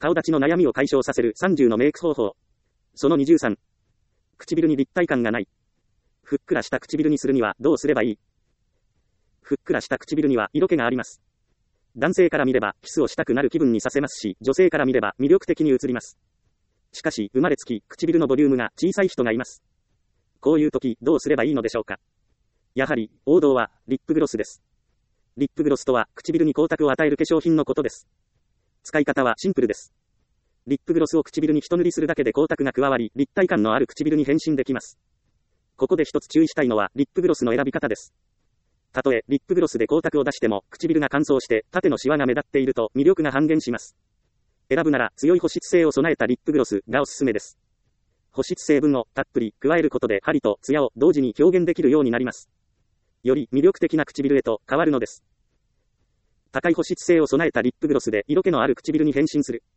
顔立ちの悩みを解消させる30のメイク方法。その23。唇に立体感がない。ふっくらした唇にするにはどうすればいい？ふっくらした唇には色気があります。男性から見ればキスをしたくなる気分にさせますし、女性から見れば魅力的に映ります。しかし、生まれつき唇のボリュームが小さい人がいます。こういう時、どうすればいいのでしょうか。やはり、王道は、リップグロスです。リップグロスとは、唇に光沢を与える化粧品のことです。使い方はシンプルです。リップグロスを唇に一塗りするだけで光沢が加わり、立体感のある唇に変身できます。ここで一つ注意したいのは、リップグロスの選び方です。たとえ、リップグロスで光沢を出しても、唇が乾燥して、縦のシワが目立っていると、魅力が半減します。選ぶなら、強い保湿性を備えたリップグロスがおすすめです。保湿成分をたっぷり加えることで、針と艶を同時に表現できるようになります。より魅力的な唇へと変わるのです。高い保湿性を備えたリップグロスで色気のある唇に変身する。